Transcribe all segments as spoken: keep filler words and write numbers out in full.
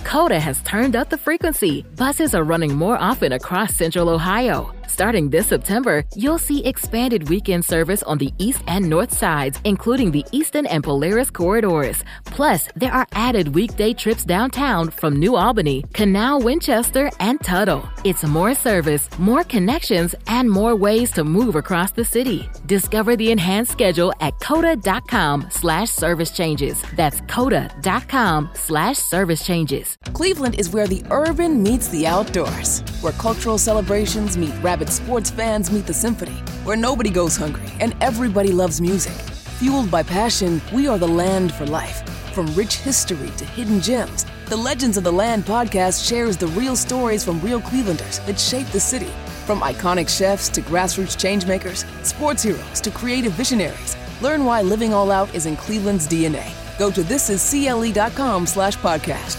Coda has turned up the frequency. Buses are running more often across Central Ohio. Starting this September, you'll see expanded weekend service on the east and north sides, including the Eastern and Polaris corridors. Plus, there are added weekday trips downtown from New Albany, Canal, Winchester, and Tuttle. It's more service, more connections, and more ways to move across the city. Discover the enhanced schedule at coda.com slash service changes. That's coda.com slash service changes. Cleveland is where the urban meets the outdoors, where cultural celebrations meet rabid sports fans meet the symphony, where nobody goes hungry and everybody loves music. Fueled by passion, we are the land for life. From rich history to hidden gems, the Legends of the Land podcast shares the real stories from real Clevelanders that shape the city. From iconic chefs to grassroots changemakers, sports heroes to creative visionaries, learn why living all out is in Cleveland's D N A. Go to thisiscle.com slash podcast.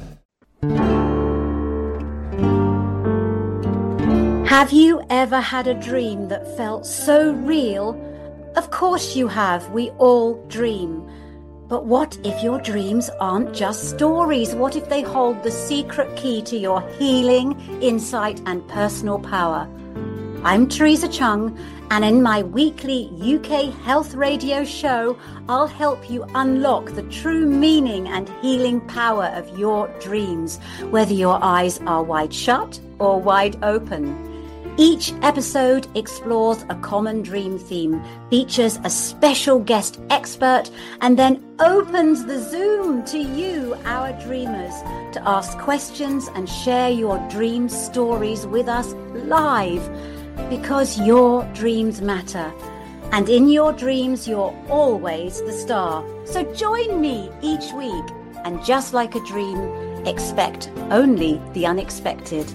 Have you ever had a dream that felt so real? Of course you have. We all dream. But what if your dreams aren't just stories? What if they hold the secret key to your healing, insight, and personal power? I'm Teresa Chung, and in my weekly U K Health Radio show, I'll help you unlock the true meaning and healing power of your dreams, whether your eyes are wide shut or wide open. Each episode explores a common dream theme, features a special guest expert, and then opens the Zoom to you, our dreamers, to ask questions and share your dream stories with us live, because your dreams matter. And in your dreams, you're always the star. So join me each week, and just like a dream, expect only the unexpected.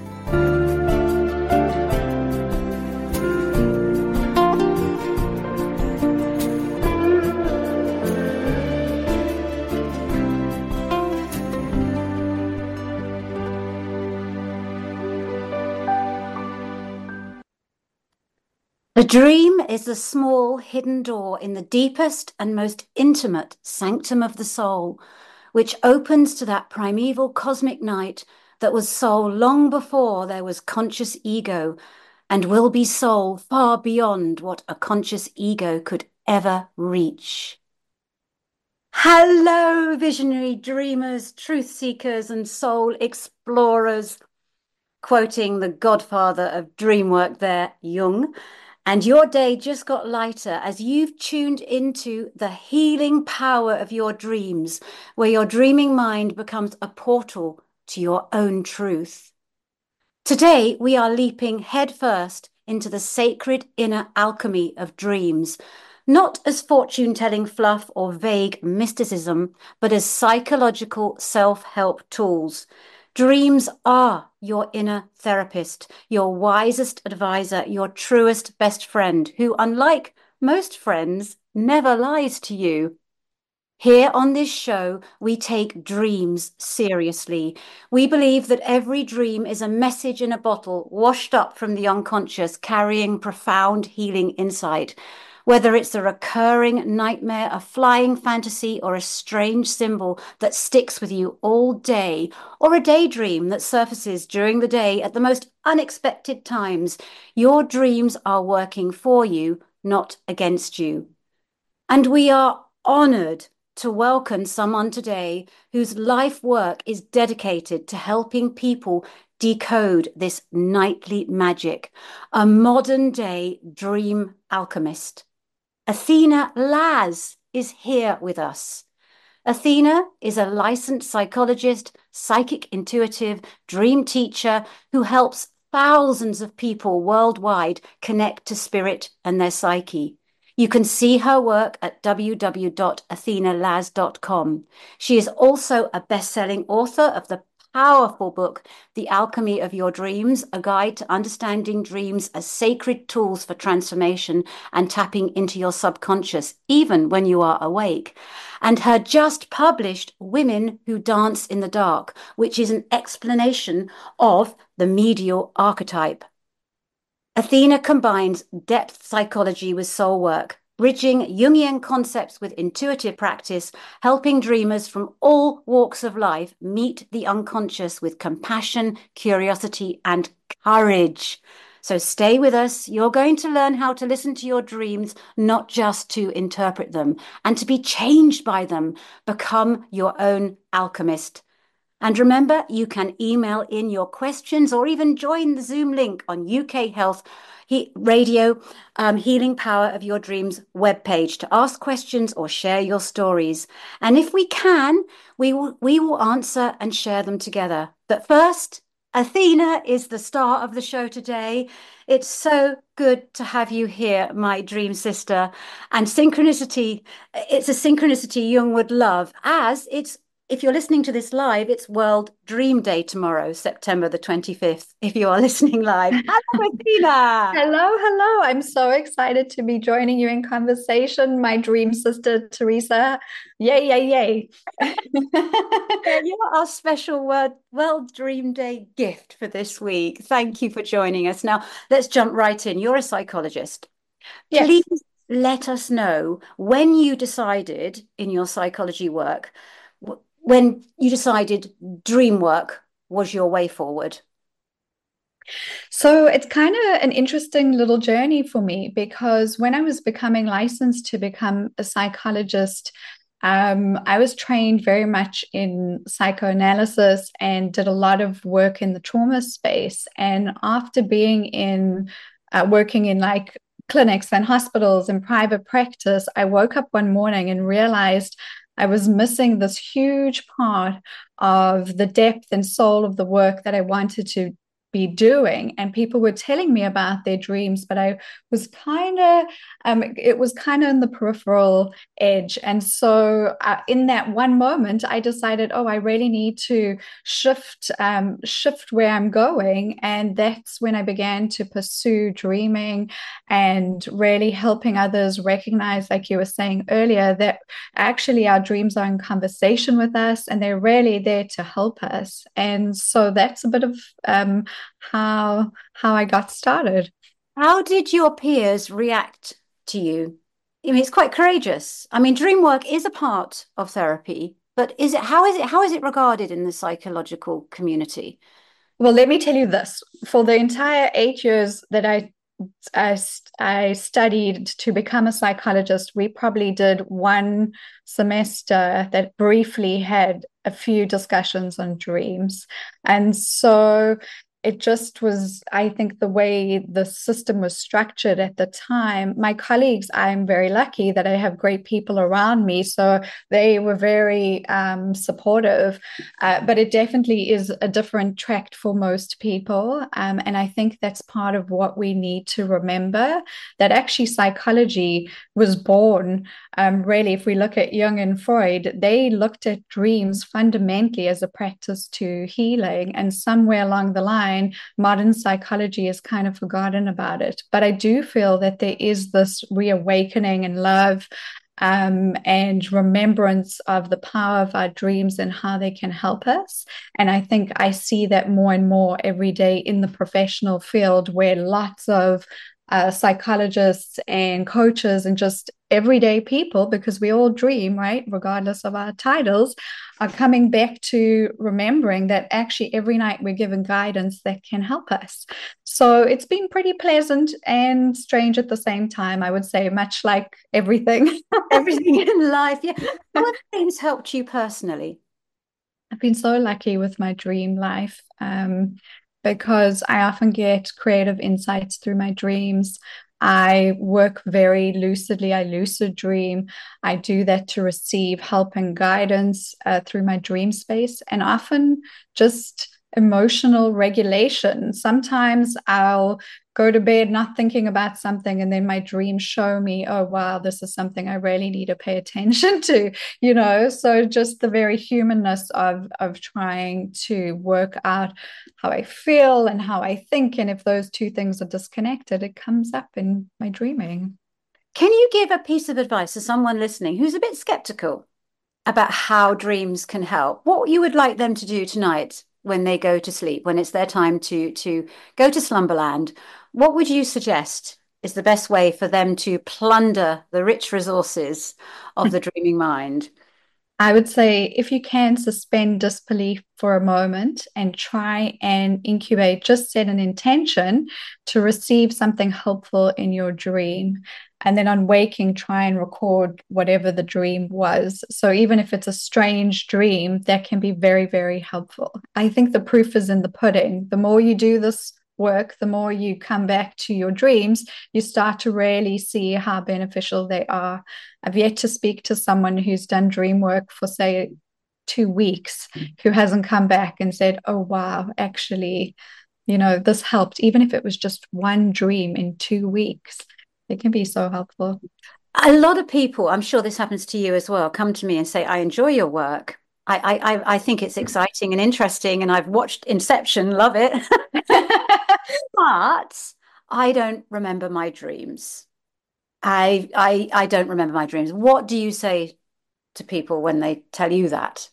A dream is the small hidden door in the deepest and most intimate sanctum of the soul, which opens to that primeval cosmic night that was soul long before there was conscious ego, and will be soul far beyond what a conscious ego could ever reach. Hello, visionary dreamers, truth seekers, and soul explorers. Quoting the godfather of dream work there, Jung. And your day just got lighter as you've tuned into the healing power of your dreams, where your dreaming mind becomes a portal to your own truth. Today, we are leaping headfirst into the sacred inner alchemy of dreams, not as fortune-telling fluff or vague mysticism, but as psychological self-help tools. Dreams are your inner therapist, your wisest advisor, your truest best friend, who, unlike most friends, never lies to you. Here on this show, we take dreams seriously. We believe that every dream is a message in a bottle washed up from the unconscious, carrying profound healing insight. Whether it's a recurring nightmare, a flying fantasy, or a strange symbol that sticks with you all day, or a daydream that surfaces during the day at the most unexpected times, your dreams are working for you, not against you. And we are honored to welcome someone today whose life work is dedicated to helping people decode this nightly magic, a modern-day dream alchemist. Athena Laz is here with us. Athena is a licensed psychologist, psychic intuitive, dream teacher who helps thousands of people worldwide connect to spirit and their psyche. You can see her work at w w w dot athena laz dot com. She is also a best-selling author of the powerful book, The Alchemy of Your Dreams, a guide to understanding dreams as sacred tools for transformation and tapping into your subconscious, even when you are awake. And her just published Women Who Dance in the Dark, which is an explanation of the medial archetype. Athena combines depth psychology with soul work, bridging Jungian concepts with intuitive practice, helping dreamers from all walks of life meet the unconscious with compassion, curiosity, and courage. So stay with us. You're going to learn how to listen to your dreams, not just to interpret them, and to be changed by them. Become your own alchemist. And remember, you can email in your questions or even join the Zoom link on U K Health he Radio um, Healing Power of Your Dreams webpage to ask questions or share your stories. And if we can, we will, we will answer and share them together. But first, Athena is the star of the show today. It's so good to have you here, my dream sister. And synchronicity, it's a synchronicity Jung would love, as it's if you're listening to this live, it's World Dream Day tomorrow, September the twenty-fifth, if you are listening live. Hello, Athena. Hello, hello. I'm so excited to be joining you in conversation, my dream sister, Teresa. Yay, yay, yay. You're our special World, World Dream Day gift for this week. Thank you for joining us. Now, let's jump right in. You're a psychologist. Yes. Please let us know when you decided in your psychology work when you decided dream work was your way forward. So it's kind of an interesting little journey for me, because when I was becoming licensed to become a psychologist, um, I was trained very much in psychoanalysis and did a lot of work in the trauma space. And after being in, uh, working in like clinics and hospitals and private practice, I woke up one morning and realized I was missing this huge part of the depth and soul of the work that I wanted to be doing. And people were telling me about their dreams, but I was kind of, um, it was kind of in the peripheral edge. And so uh, in that one moment, I decided, oh, I really need to shift, um, shift where I'm going. And that's when I began to pursue dreaming and really helping others recognize, like you were saying earlier, that actually our dreams are in conversation with us and they're really there to help us. And so that's a bit of um, how how I got started. How did your peers react to you? I mean, it's quite courageous. I mean, dream work is a part of therapy, but is it how is it how is it regarded in the psychological community? Well, let me tell you this. For the entire eight years that I I, I studied to become a psychologist, we probably did one semester that briefly had a few discussions on dreams. And so it just was, I think, the way the system was structured at the time. My colleagues, I'm very lucky that I have great people around me, so they were very um, supportive. Uh, but it definitely is a different track for most people. Um, and I think that's part of what we need to remember, that actually psychology was born, um, really, if we look at Jung and Freud, they looked at dreams fundamentally as a practice to healing. And somewhere along the line, modern psychology has kind of forgotten about it. But I do feel that there is this reawakening and love um, and remembrance of the power of our dreams and how they can help us. And I think I see that more and more every day in the professional field, where lots of uh, psychologists and coaches and just everyday people, because we all dream, right, regardless of our titles, are coming back to remembering that actually every night we're given guidance that can help us. So it's been pretty pleasant and strange at the same time, I would say, much like everything. Everything in life. Yeah. What things helped you personally? I've been so lucky with my dream life. Um, because I often get creative insights through my dreams. I work very lucidly. I lucid dream. I do that to receive help and guidance uh, through my dream space, and often just emotional regulation. Sometimes I'll go to bed not thinking about something, and then my dreams show me, oh, wow, this is something I really need to pay attention to, you know? So just the very humanness of, of trying to work out how I feel and how I think. And if those two things are disconnected, it comes up in my dreaming. Can you give a piece of advice to someone listening who's a bit skeptical about how dreams can help? What you would like them to do tonight when they go to sleep, when it's their time to to go to slumberland? What would you suggest is the best way for them to plunder the rich resources of the dreaming mind? I would say if you can suspend disbelief for a moment and try and incubate, just set an intention to receive something helpful in your dream. And then on waking, try and record whatever the dream was. So even if it's a strange dream, that can be very, very helpful. I think the proof is in the pudding. The more you do this work, the more you come back to your dreams, you start to really see how beneficial they are. I've yet to speak to someone who's done dream work for, say, two weeks who hasn't come back and said, oh, wow, actually, you know, this helped, even if it was just one dream in two weeks. It can be so helpful. A lot of people, I'm sure this happens to you as well, come to me and say, I enjoy your work. I, I, I think it's exciting and interesting, and I've watched Inception, love it. But I don't remember my dreams. I, I, I don't remember my dreams. What do you say to people when they tell you that?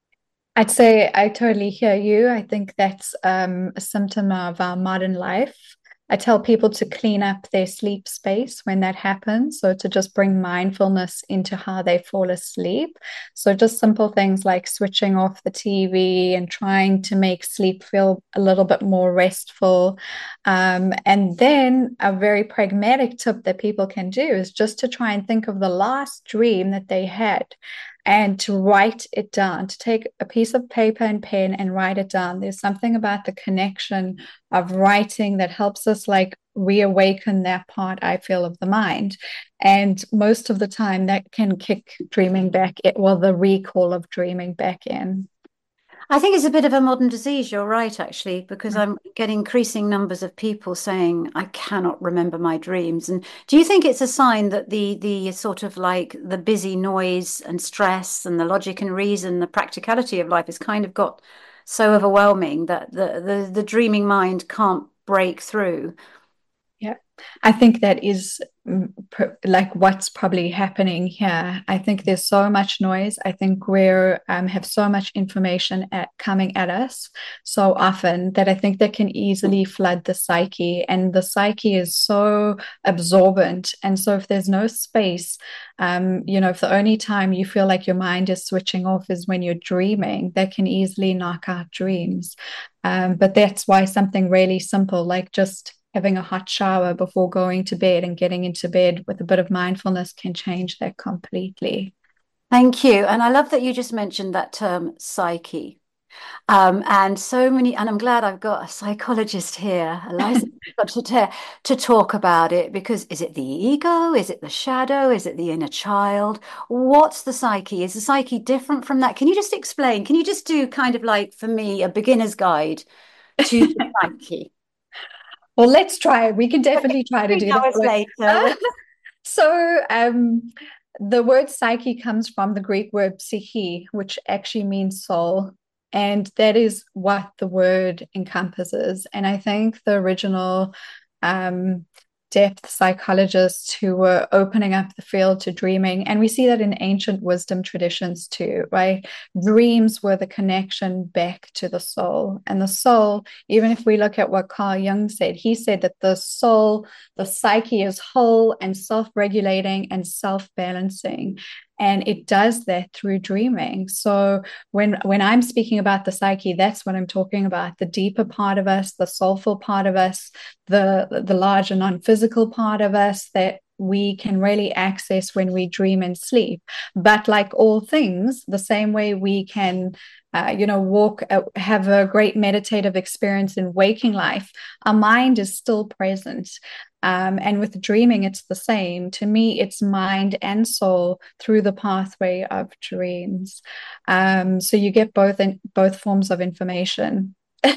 I'd say I totally hear you. I think that's um, a symptom of our modern life. I tell people to clean up their sleep space when that happens. So to just bring mindfulness into how they fall asleep. So just simple things like switching off the T V and trying to make sleep feel a little bit more restful. Um, and then a very pragmatic tip that people can do is just to try and think of the last dream that they had, and to write it down, to take a piece of paper and pen and write it down. There's something about the connection of writing that helps us like reawaken that part, I feel, of the mind. And most of the time that can kick dreaming back, it, well, the recall of dreaming back in. I think it's a bit of a modern disease. You're right, actually, because I'm getting increasing numbers of people saying, I cannot remember my dreams. And do you think it's a sign that the the sort of like the busy noise and stress and the logic and reason, the practicality of life has kind of got so overwhelming that the the, the dreaming mind can't break through? Yeah, I think that is mm, pr- like what's probably happening here. I think there's so much noise. I think we're um, have so much information at, coming at us so often that I think that can easily flood the psyche. And the psyche is so absorbent. And so if there's no space, um, you know, if the only time you feel like your mind is switching off is when you're dreaming, that can easily knock out dreams. Um, but that's why something really simple, like just having a hot shower before going to bed and getting into bed with a bit of mindfulness can change that completely. Thank you. And I love that you just mentioned that term psyche. Um, and so many, and I'm glad I've got a psychologist here, a licensed to, to talk about it, because is it the ego? Is it the shadow? Is it the inner child? What's the psyche? Is the psyche different from that? Can you just explain? Can you just do kind of like, for me, a beginner's guide to the psyche? Well, let's try it. We can definitely try to Three do hours this. later. So, um, the word psyche comes from the Greek word psyche, which actually means soul. And that is what the word encompasses. And I think the original um, depth psychologists who were opening up the field to dreaming, and we see that in ancient wisdom traditions too, right? Dreams were the connection back to the soul. And the soul, even if we look at what Carl Jung said, he said that the soul, the psyche is whole and self-regulating and self-balancing. And it does that through dreaming. So when when I'm speaking about the psyche, that's what I'm talking about: the deeper part of us, the soulful part of us, the the larger non-physical part of us that we can really access when we dream and sleep. But like all things, the same way we can uh, you know, walk, uh, have a great meditative experience in waking life, our mind is still present. Um, and with dreaming, it's the same. To me, it's mind and soul through the pathway of dreams. Um, so you get both in both forms of information.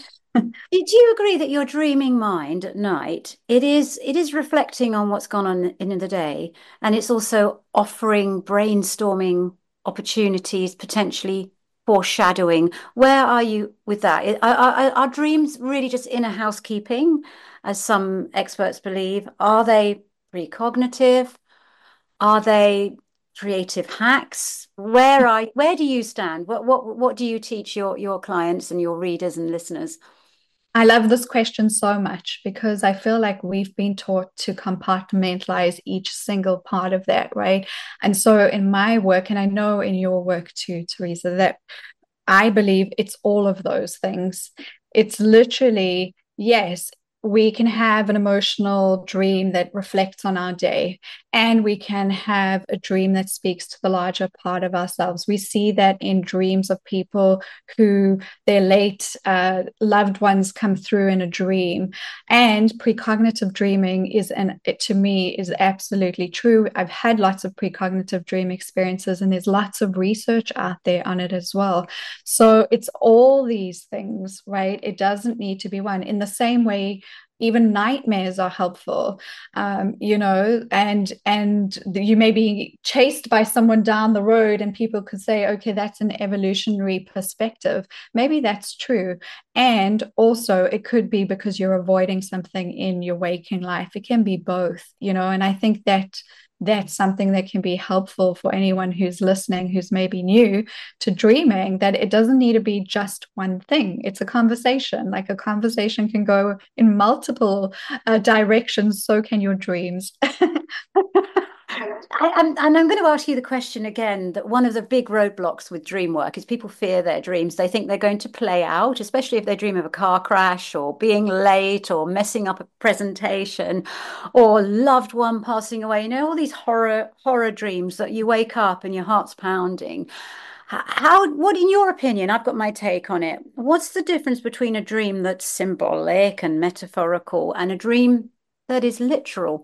Did you agree that your dreaming mind at night, it is it is reflecting on what's gone on in the day, and it's also offering brainstorming opportunities, potentially foreshadowing? Where are you with that? Are, are, are dreams really just inner housekeeping, as some experts believe? Are they precognitive? Are they creative hacks? Where are where do you stand? What what what do you teach your your clients and your readers and listeners? I love this question so much because I feel like we've been taught to compartmentalize each single part of that, right? And so in my work, and I know in your work too, Teresa, that I believe it's all of those things. It's literally, yes, we can have an emotional dream that reflects on our day, and we can have a dream that speaks to the larger part of ourselves. We see that in dreams of people who their late uh, loved ones come through in a dream. And precognitive dreaming is, an, it, to me, is absolutely true. I've had lots of precognitive dream experiences, and there's lots of research out there on it as well. So it's all these things, right? It doesn't need to be one. In the same way, even nightmares are helpful, um, you know, and and you may be chased by someone down the road and people could say, okay, that's an evolutionary perspective. Maybe that's true. And also it could be because you're avoiding something in your waking life. It can be both, you know, and I think that that's something that can be helpful for anyone who's listening, who's maybe new to dreaming, that it doesn't need to be just one thing. It's a conversation. Like a conversation can go in multiple uh, directions. So can your dreams. I, I'm, and I'm going to ask you the question again, that one of the big roadblocks with dream work is people fear their dreams. They think they're going to play out, especially if they dream of a car crash or being late or messing up a presentation or loved one passing away. You know, all these horror horror dreams that you wake up and your heart's pounding. How, what, in your opinion, I've got my take on it. What's the difference between a dream that's symbolic and metaphorical and a dream that is literal?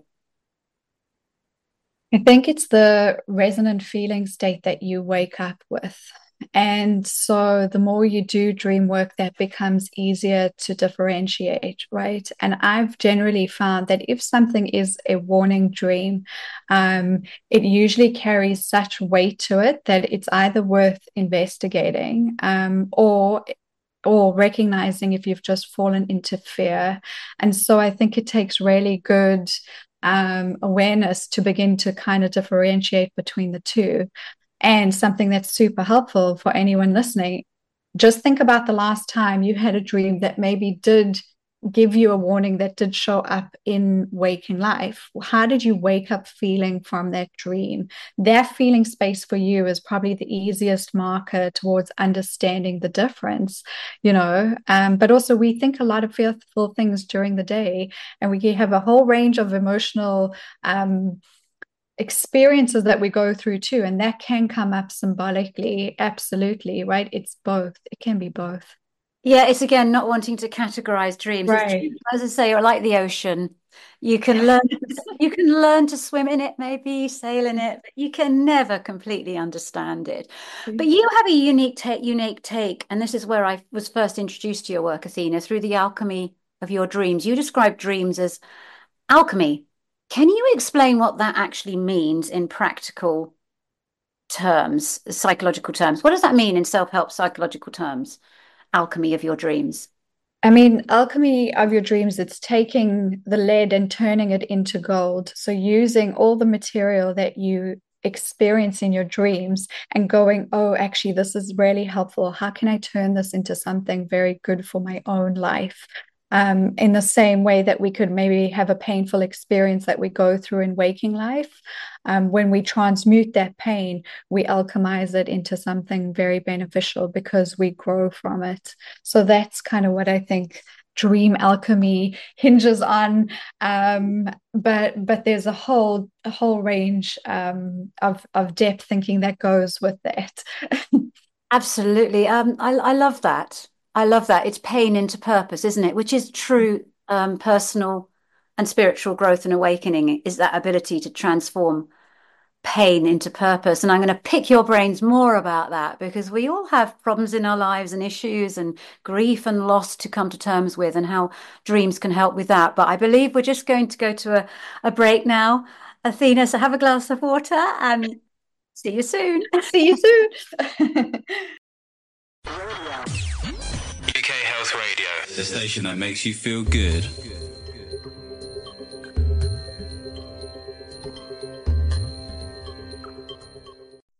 I think it's the resonant feeling state that you wake up with. And so the more you do dream work, that becomes easier to differentiate, right? And I've generally found that if something is a warning dream, um, it usually carries such weight to it that it's either worth investigating um, or or recognizing if you've just fallen into fear. And so I think it takes really good Um, awareness to begin to kind of differentiate between the two. And something that's super helpful for anyone listening, just think about the last time you had a dream that maybe did give you a warning, that did show up in waking life. How did you wake up feeling from that dream? That feeling space for you is probably the easiest marker towards understanding the difference, you know. Um, but also we think a lot of fearful things during the day, and we have a whole range of emotional um, experiences that we go through too, and that can come up symbolically. Absolutely, right? It's both. It can be both. Yeah, it's again not wanting to categorize dreams. Right. As I say, or like the ocean, you can learn you can learn to swim in it, maybe sail in it, but you can never completely understand it. But you have a unique take, unique take, and this is where I was first introduced to your work, Athena, through the alchemy of your dreams. You describe dreams as alchemy. Can you explain what that actually means in practical terms, psychological terms? What does that mean in self-help psychological terms? Alchemy of your dreams. I mean, alchemy of your dreams, it's taking the lead and turning it into gold. So using all the material that you experience in your dreams and going, oh, actually, this is really helpful. How can I turn this into something very good for my own life? Um, in the same way that we could maybe have a painful experience that we go through in waking life. Um, when we transmute that pain, we alchemize it into something very beneficial because we grow from it. So that's kind of what I think dream alchemy hinges on. Um, but but there's a whole a whole range um, of of depth thinking that goes with that. Absolutely. Um, I, I love that. I love that. It's pain into purpose, isn't it? Which is true um, personal and spiritual growth and awakening, is that ability to transform pain into purpose. And I'm going to pick your brains more about that, because we all have problems in our lives and issues and grief and loss to come to terms with, and how dreams can help with that. But I believe we're just going to go to a, a break now, Athena. So have a glass of water and see you soon. See you soon. U K Health Radio, the station that makes you feel good.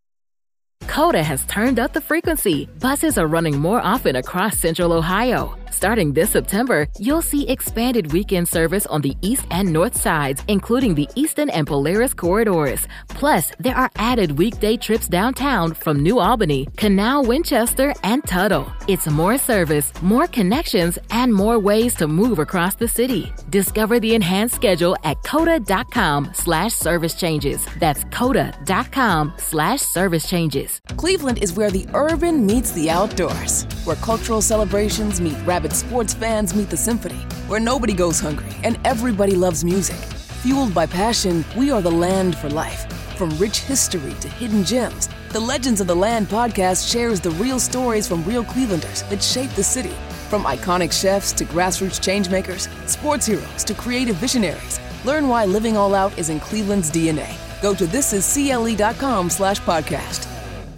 Coda has turned up the frequency. Buses are running more often across Central Ohio. Starting this September, you'll see expanded weekend service on the east and north sides, including the Eastern and Polaris corridors. Plus, there are added weekday trips downtown from New Albany, Canal, Winchester, and Tuttle. It's more service, more connections, and more ways to move across the city. Discover the enhanced schedule at coda.com slash service changes. That's coda.com slash service changes. Cleveland is where the urban meets the outdoors, where cultural celebrations meet rabid sports fans meet the symphony, where nobody goes hungry and everybody loves music. Fueled by passion, we are the land for life. From rich history to hidden gems, the Legends of the Land podcast shares the real stories from real Clevelanders that shape the city. From iconic chefs to grassroots changemakers, sports heroes to creative visionaries, learn why living all out is in Cleveland's D N A. Go to thisiscle.com slash podcast.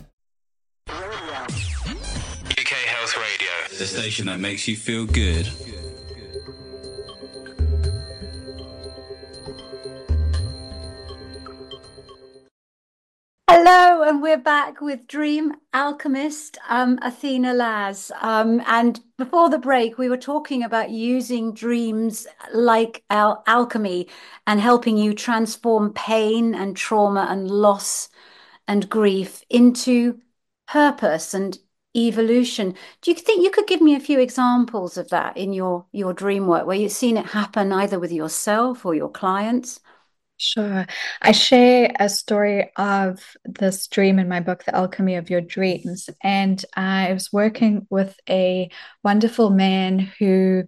U K Health Radio, the station that makes you feel good. Hello, and we're back with Dream Alchemist, um, Athena Laz. Um, and before the break, we were talking about using dreams like al- alchemy and helping you transform pain and trauma and loss and grief into purpose and evolution. Do you think you could give me a few examples of that in your, your dream work, where you've seen it happen either with yourself or your clients? Sure. I share a story of this dream in my book, The Alchemy of Your Dreams. And I was working with a wonderful man who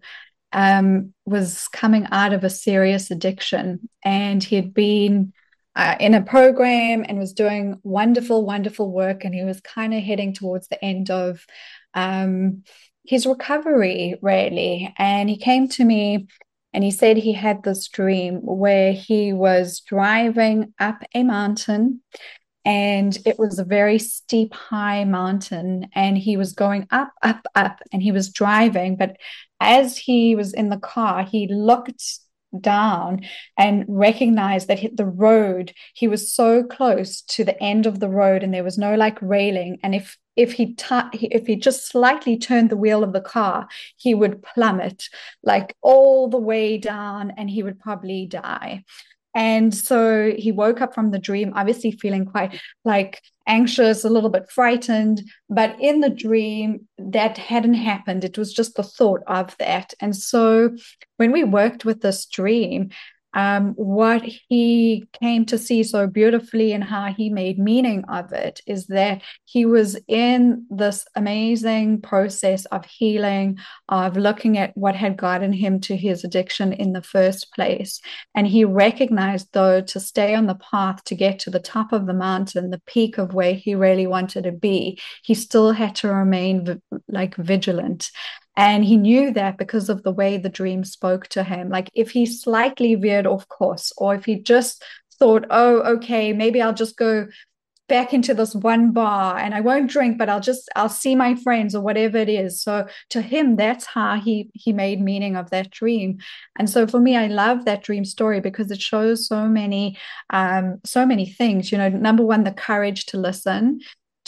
um, was coming out of a serious addiction. And he had been uh, in a program and was doing wonderful, wonderful work. And he was kind of heading towards the end of um, his recovery, really. And he came to me. And he said he had this dream where he was driving up a mountain, and it was a very steep, high mountain, and he was going up, up, up, and he was driving. But as he was in the car, he looked down and recognized that the road, he was so close to the end of the road, and there was no like railing. And if if he t- if he just slightly turned the wheel of the car, he would plummet like all the way down, and he would probably die. And so he woke up from the dream, obviously feeling quite like anxious, a little bit frightened. But in the dream, that hadn't happened. It was just the thought of that. And so when we worked with this dream, um, what he came to see so beautifully and how he made meaning of it is that he was in this amazing process of healing, of looking at what had gotten him to his addiction in the first place. And he recognized, though, to stay on the path to get to the top of the mountain, the peak of where he really wanted to be, he still had to remain v- like vigilant. And he knew that because of the way the dream spoke to him. Like if he slightly veered off course, or if he just thought, oh, okay, maybe I'll just go back into this one bar and I won't drink, but I'll just, I'll see my friends or whatever it is. So to him, that's how he, he made meaning of that dream. And so for me, I love that dream story because it shows so many, um, so many things, you know, number one, the courage to listen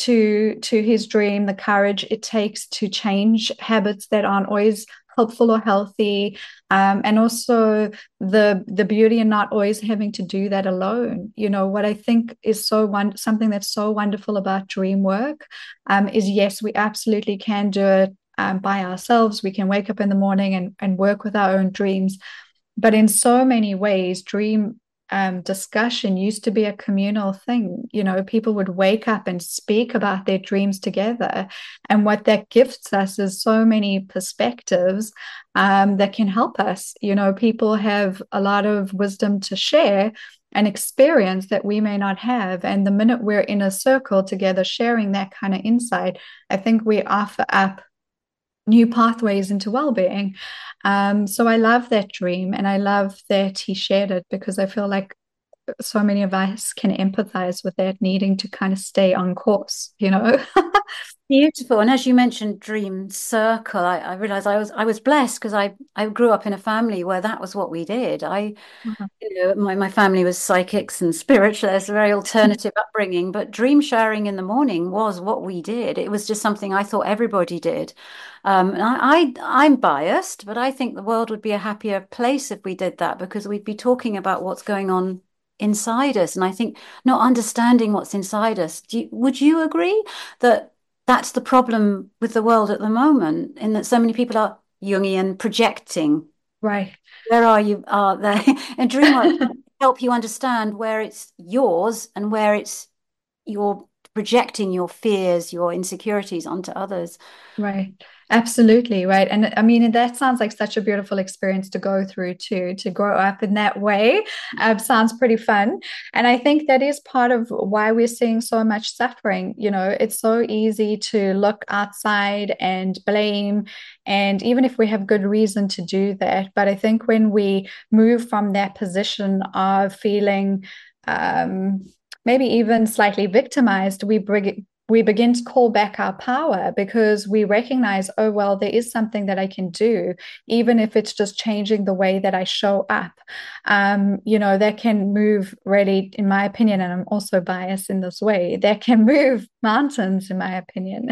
to to his dream, the courage it takes to change habits that aren't always helpful or healthy, um, and also the the beauty in not always having to do that alone. You know, what I think is so one something that's so wonderful about dream work um, is, yes, we absolutely can do it um, by ourselves. We can wake up in the morning and, and work with our own dreams. But in so many ways, dream Um, discussion used to be a communal thing. You know, people would wake up and speak about their dreams together. And what that gifts us is so many perspectives um, that can help us. You know, people have a lot of wisdom to share and experience that we may not have. And the minute we're in a circle together sharing that kind of insight, I think we offer up new pathways into well-being. Um, so I love that dream, and I love that he shared it because I feel like so many of us can empathize with that, needing to kind of stay on course, you know. Beautiful. And as you mentioned, dream circle, I, I realized I was I was blessed because I I grew up in a family where that was what we did. I, Wow. you know, my, my family was psychics and spiritualists, a very alternative upbringing, but dream sharing in the morning was what we did. It was just something I thought everybody did. Um, and I, I I'm biased, but I think the world would be a happier place if we did that because we'd be talking about what's going on inside us. And I think not understanding what's inside us. Do you, would you agree that? That's the problem with the world at the moment, in that so many people are Jungian projecting. Right. Where are you? Are they? And DreamWorks help you understand where it's yours and where it's you're projecting your fears, your insecurities onto others. Right. Absolutely. Right. And I mean, that sounds like such a beautiful experience to go through too, to grow up in that way. Uh, sounds pretty fun. And I think that is part of why we're seeing so much suffering. You know, it's so easy to look outside and blame. And even if we have good reason to do that, but I think when we move from that position of feeling, um, maybe even slightly victimized, we bring we begin to call back our power because we recognize, oh, well, there is something that I can do, even if it's just changing the way that I show up. Um, you know, that can move really, in my opinion, and I'm also biased in this way, that can move mountains, in my opinion.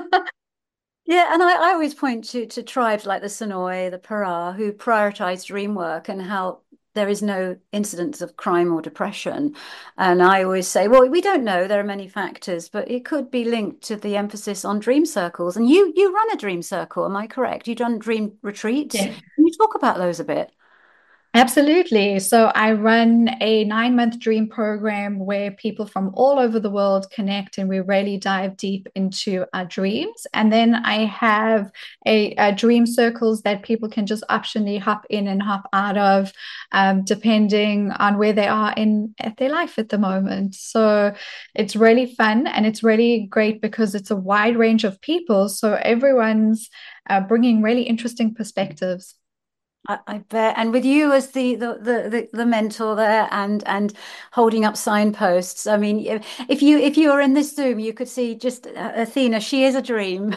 Yeah, and I, I always point to to tribes like the Sonoy, the Para, who prioritize dream work and how there is no incidence of crime or depression. And I always say, well, we don't know. There are many factors, but it could be linked to the emphasis on dream circles. And you you run a dream circle, am I correct? You've done dream retreats. Yeah. Can you talk about those a bit? Absolutely. So I run a nine month dream program where people from all over the world connect and we really dive deep into our dreams. And then I have a, a dream circles that people can just optionally hop in and hop out of, um, depending on where they are in at their life at the moment. So it's really fun and it's really great because it's a wide range of people. So everyone's uh, bringing really interesting perspectives. I, I bet. And with you as the, the the the the mentor there and and holding up signposts. I mean, if if you if you were in this Zoom, you could see just uh, Athena. She is a dream.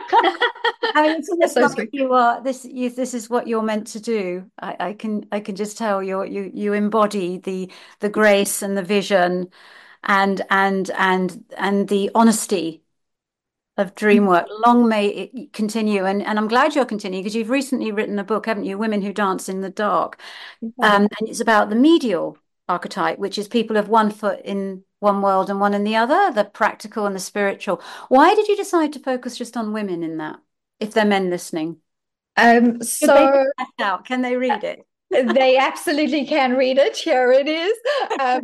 I mean, it's That's almost so like sweet. you are this. You, this is what you're meant to do. I, I can I can just tell you you you embody the the grace and the vision, and and and and the honesty of dream work. Long may it continue. And, and I'm glad you're continuing because you've recently written a book, haven't you? Women Who Dance in the Dark. Yeah. Um, and it's about the medial archetype, which is people of one foot in one world and one in the other, the practical and the spiritual. Why did you decide to focus just on women in that, if they're men listening? Um, Could they so put that out? Can they read it? they absolutely can read it. Here it is. Um,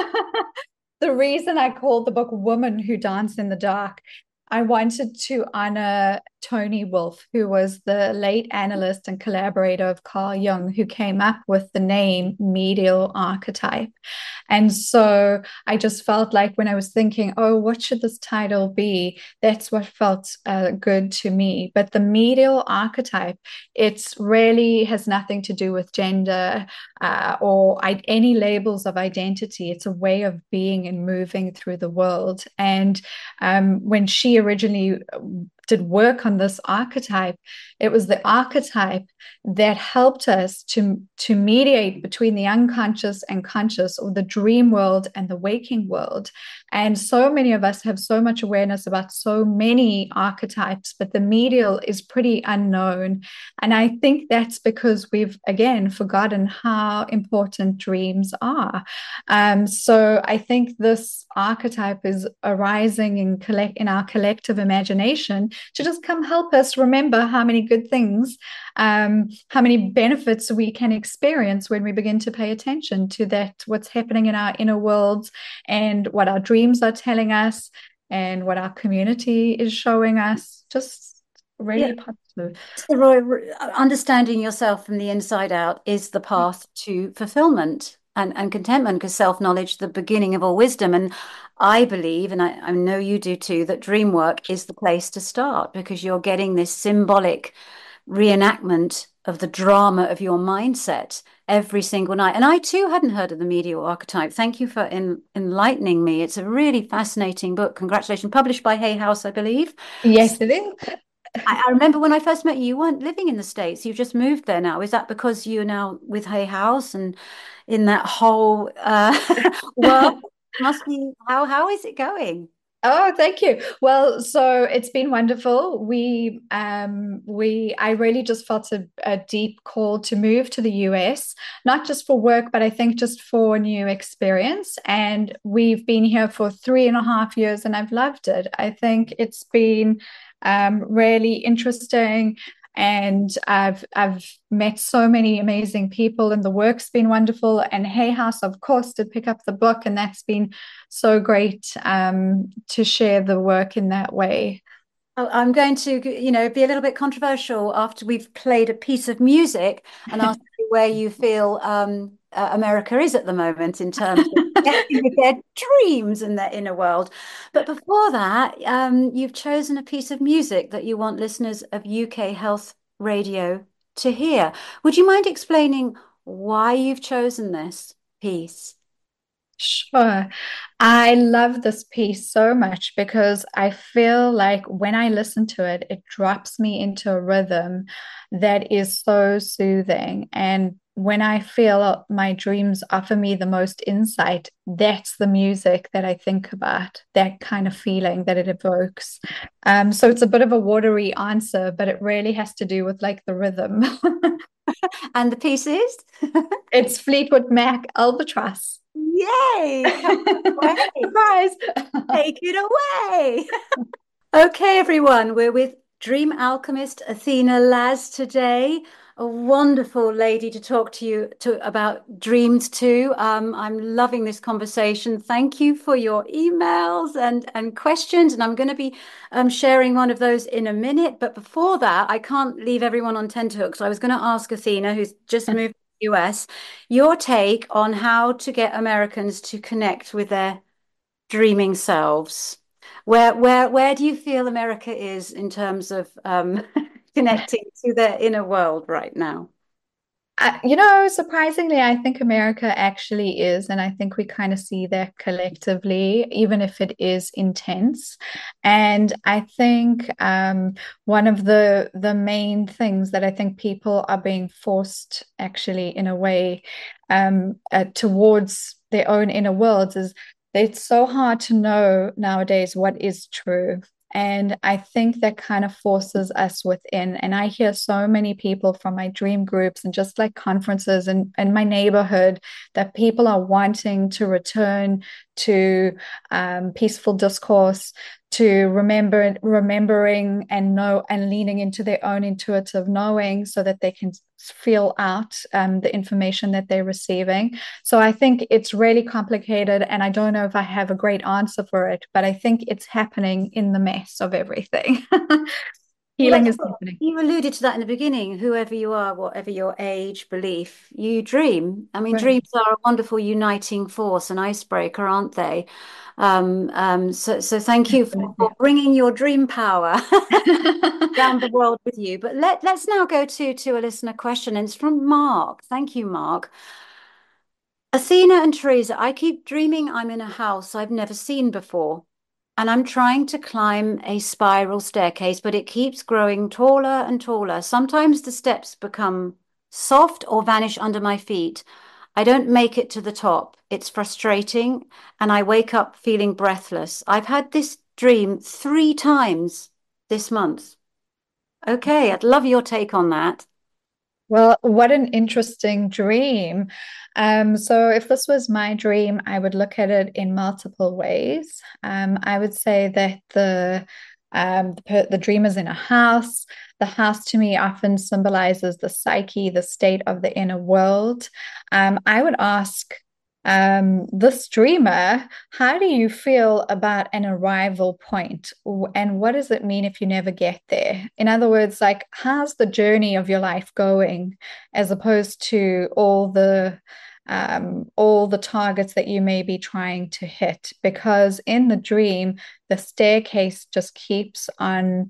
the reason I called the book Woman Who Dance in the Dark, I wanted to honor Tony Wolff, who was the late analyst and collaborator of Carl Jung, who came up with the name medial archetype. And so I just felt like when I was thinking, oh, what should this title be? That's what felt uh, good to me. But the medial archetype, it's really has nothing to do with gender uh, or I, any labels of identity. It's a way of being and moving through the world. And um, when she originally did work on this archetype, it was the archetype that helped us to, to mediate between the unconscious and conscious, or the dream world and the waking world. And so many of us have so much awareness about so many archetypes, but the medial is pretty unknown. And I think that's because we've, again, forgotten how important dreams are. Um, so I think this archetype is arising in, collect, in our collective imagination to just come help us remember how many good things, um, how many benefits we can experience when we begin to pay attention to that, what's happening in our inner worlds and what our dreams are telling us and what our community is showing us. Just really Yeah. positive. So, Roy, understanding yourself from the inside out is the path to fulfillment and, and contentment, because self-knowledge, the beginning of all wisdom. And I believe, and I, I know you do too, that dream work is the place to start because you're getting this symbolic reenactment of the drama of your mindset every single night. And I too hadn't heard of the medial archetype. Thank you for en enlightening me. It's a really fascinating book. Congratulations. Published by Hay House, I believe. Yes, it is. I, I remember when I first met you, you weren't living in the States. You've just moved there now. Is that because you're now with Hay House and in that whole uh, world? Must be, how how is it going? Oh, thank you. Well, so it's been wonderful. We, um, we, I really just felt a, a deep call to move to the U S, not just for work, but I think just for new experience. And we've been here for three and a half years, and I've loved it. I think it's been um, really interesting. And I've I've met so many amazing people, and the work's been wonderful. And Hay House, of course, did pick up the book, and that's been so great um, to share the work in that way. I'm going to, you know, be a little bit controversial after we've played a piece of music and ask you where you feel um, uh, America is at the moment in terms of getting with their dreams and their inner world. But before that, um, you've chosen a piece of music that you want listeners of U K Health Radio to hear. Would you mind explaining why you've chosen this piece? Sure. I love this piece so much because I feel like when I listen to it, it drops me into a rhythm that is so soothing. And when I feel my dreams offer me the most insight, that's the music that I think about, that kind of feeling that it evokes. Um, so it's a bit of a watery answer, but it really has to do with like the rhythm. And the piece is? It's Fleetwood Mac, Albatross. Yay! Surprise! Take it away. Okay, everyone, we're with Dream Alchemist Athena Laz today. A wonderful lady to talk to you to about dreams too. Um, I'm loving this conversation. Thank you for your emails and, and questions. And I'm going to be um, sharing one of those in a minute. But before that, I can't leave everyone on tenterhooks. I was going to ask Athena, who's just moved to the U S, your take on how to get Americans to connect with their dreaming selves. Where where where do you feel America is in terms of um, connecting to their inner world right now? Uh, you know, surprisingly, I think America actually is, and I think we kind of see that collectively, even if it is intense. And I think um, one of the the main things that I think people are being forced, actually, in a way, um, uh, towards their own inner worlds is it's so hard to know nowadays what is true. And I think that kind of forces us within. And I hear so many people from my dream groups and just like conferences and in my neighborhood that people are wanting to return to um, peaceful discourse, to remember remembering and know and leaning into their own intuitive knowing so that they can feel out um, the information that they're receiving. So I think it's really complicated, and I don't know if I have a great answer for it, but I think it's happening in the mess of everything. Healing Well, is happening. you alluded to that in the beginning. Whoever you are, whatever your age, belief, you dream. I mean, Right. dreams are a wonderful uniting force, an icebreaker, aren't they? Um, um, so, so thank you for, for bringing your dream power around the world with you. But let, let's now go to, to a listener question, and it's from Mark. Thank you, Mark. Athena and Teresa, I keep dreaming I'm in a house I've never seen before. And I'm trying to climb a spiral staircase, but it keeps growing taller and taller. Sometimes the steps become soft or vanish under my feet. I don't make it to the top. It's frustrating, and I wake up feeling breathless. I've had this dream three times this month. Okay, I'd love your take on that. Well, what an interesting dream. Um, so if this was my dream, I would look at it in multiple ways. Um, I would say that the um, the, the dream is in a house. The house to me often symbolizes the psyche, the state of the inner world. Um, I would ask um, this dreamer, how do you feel about an arrival point? And what does it mean if you never get there? In other words, like, how's the journey of your life going, as opposed to all the um, all the targets that you may be trying to hit? Because in the dream, the staircase just keeps on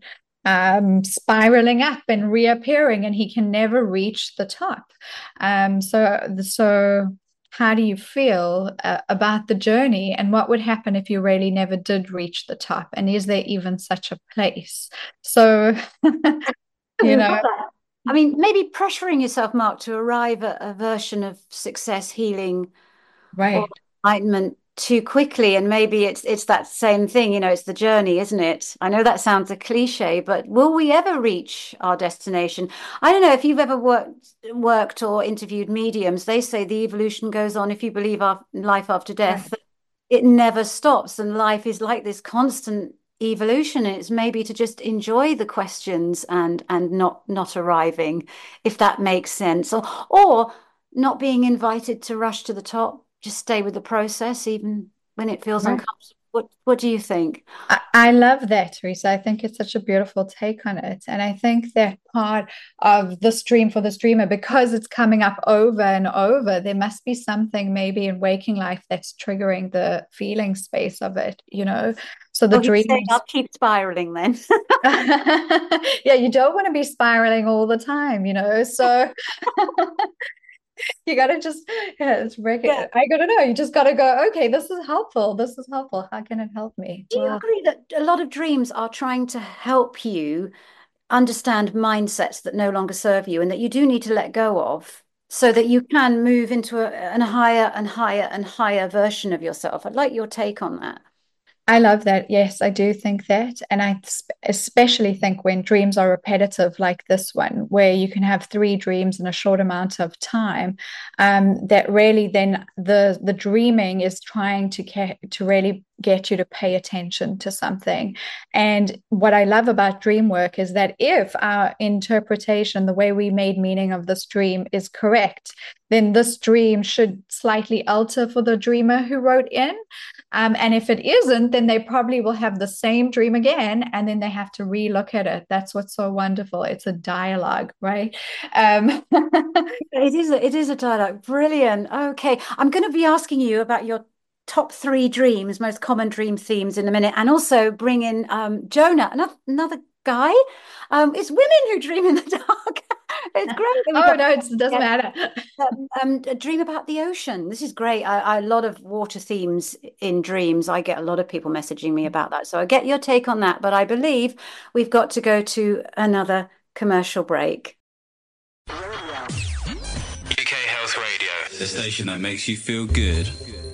um, spiraling up and reappearing, and he can never reach the top. Um, so, so how do you feel uh, about the journey, and what would happen if you really never did reach the top? And is there even such a place? So, you know. I mean, maybe pressuring yourself, Mark, to arrive at a version of success, healing, Right. or enlightenment too quickly. And maybe it's it's that same thing, you know, it's the journey, isn't it? I know that sounds a cliche, but will we ever reach our destination? I don't know if you've ever worked worked or interviewed mediums. They say the evolution goes on, if you believe our life after death. Right. It never stops, and life is like this constant evolution. It's maybe to just enjoy the questions and and not not arriving, if that makes sense, or or not being invited to rush to the top. Just stay with the process, even when it feels Right. uncomfortable. What what do you think? I, I love that, Teresa. I think it's such a beautiful take on it. And I think that part of this dream for this dreamer, because it's coming up over and over, there must be something maybe in waking life that's triggering the feeling space of it, you know? So the Oh, he's saying dreams. I'll keep spiraling then. Yeah, you don't want to be spiraling all the time, you know? So you got to just, yeah, it's regular. Yeah. I gotta know. You just got to go, okay, this is helpful. This is helpful. How can it help me? Do you Wow. agree that a lot of dreams are trying to help you understand mindsets that no longer serve you and that you do need to let go of so that you can move into a, an higher and higher and higher version of yourself? I'd like your take on that. I love that. Yes, I do think that. And I especially think when dreams are repetitive, like this one, where you can have three dreams in a short amount of time, um, that really then the the dreaming is trying to ca- to really get you to pay attention to something. And what I love about dream work is that if our interpretation, the way we made meaning of this dream is correct, then this dream should slightly alter for the dreamer who wrote in. Um, and if it isn't, then they probably will have the same dream again, and then they have to relook at it. That's what's so wonderful. It's a dialogue, right? Um, It is a, it is a dialogue. Brilliant. Okay. I'm going to be asking you about your top three dreams, most common dream themes in a minute, and also bring in um, Jonah, another, another guy. Um, it's women who dream in the dark. It's great. oh, got, no, it doesn't yeah, matter. um, um, a dream about the ocean. This is great. I, I, a lot of water themes in dreams. I get a lot of people messaging me about that. So I get your take on that. But I believe we've got to go to another commercial break. U K Health Radio, the station that makes you feel good.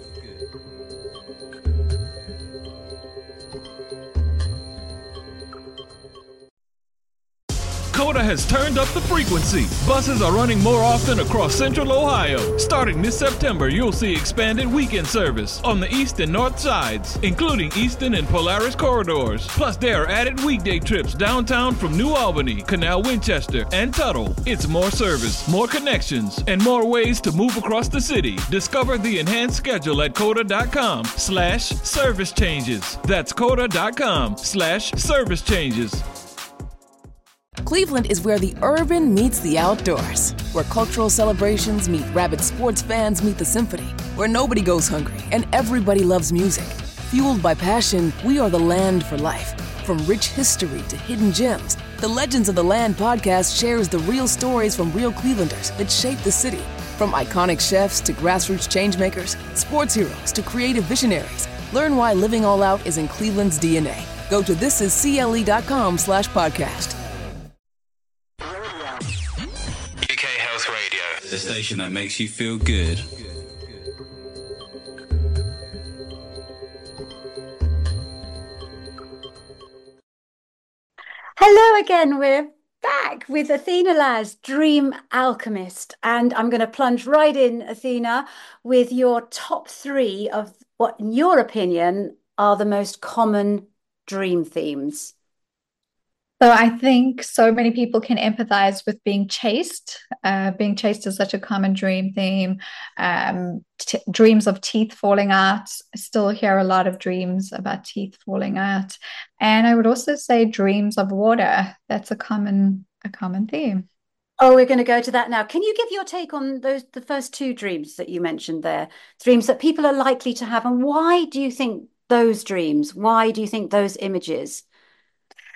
Coda has turned up the frequency. Buses are running more often across Central Ohio. Starting this September, you'll see expanded weekend service on the east and north sides, including Eastern and Polaris corridors. Plus, there are added weekday trips downtown from New Albany, Canal Winchester, and Tuttle. It's more service, more connections, and more ways to move across the city. Discover the enhanced schedule at coda.com slash service changes. That's coda.com slash service changes. Cleveland is where the urban meets the outdoors, where cultural celebrations meet rabid sports fans meet the symphony, where nobody goes hungry and everybody loves music. Fueled by passion, we are the land for life. From rich history to hidden gems, the Legends of the Land podcast shares the real stories from real Clevelanders that shape the city. From iconic chefs to grassroots changemakers, sports heroes to creative visionaries, learn why living all out is in Cleveland's D N A. Go to thisiscle.com slash podcast. U K Health Radio, the station that makes you feel good. Hello again. We're back with Athena Laz, Dream Alchemist. And I'm going to plunge right in, Athena, with your top three of what, in your opinion, are the most common dream themes. So I think so many people can empathize with being chased. Uh, being chased is such a common dream theme. Um, t- dreams of teeth falling out. I still hear a lot of dreams about teeth falling out. And I would also say dreams of water. That's a common a common theme. Oh, we're going to go to that now. Can you give your take on those the first two dreams that you mentioned there? Dreams that people are likely to have, and why do you think those dreams? Why do you think those images?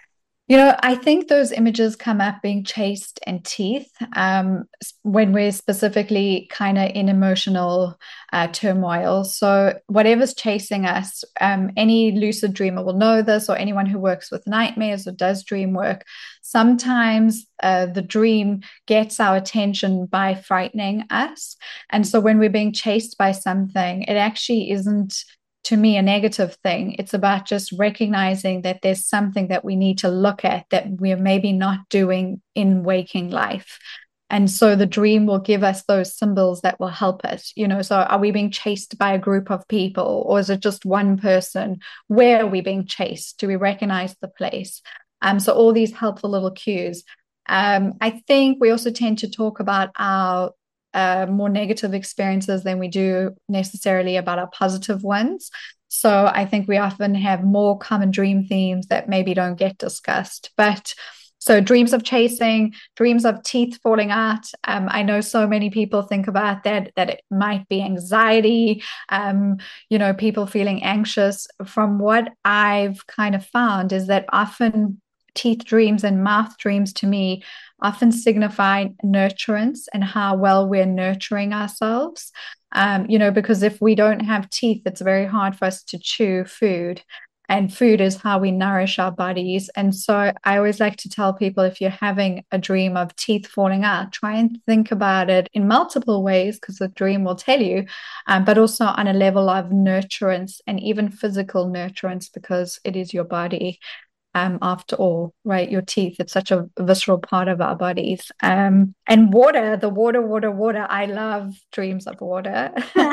You know, I think those images come up being chased and teeth um, when we're specifically kind of in emotional uh, turmoil. So, whatever's chasing us, um, any lucid dreamer will know this, or anyone who works with nightmares or does dream work. Sometimes uh, the dream gets our attention by frightening us. And so, when we're being chased by something, it actually isn't, to me, a negative thing. It's about just recognizing that there's something that we need to look at that we're maybe not doing in waking life. And so the dream will give us those symbols that will help us. You know, so are we being chased by a group of people, or is it just one person? Where are we being chased? Do we recognize the place? Um, so all these helpful little cues. Um, I think we also tend to talk about our Uh, more negative experiences than we do necessarily about our positive ones. So I think we often have more common dream themes that maybe don't get discussed. But so dreams of chasing, dreams of teeth falling out. Um, I know so many people think about that, that it might be anxiety, um, you know, people feeling anxious. From what I've kind of found is that often teeth dreams and mouth dreams, to me, often signify nurturance and how well we're nurturing ourselves. Um, you know, because if we don't have teeth, it's very hard for us to chew food. And food is how we nourish our bodies. And so I always like to tell people, if you're having a dream of teeth falling out, try and think about it in multiple ways, because the dream will tell you, um, but also on a level of nurturance and even physical nurturance, because it is your body. Um, after all, right? Your teeth, it's such a visceral part of our bodies. Um, and water, the water, water, water. I love dreams of water.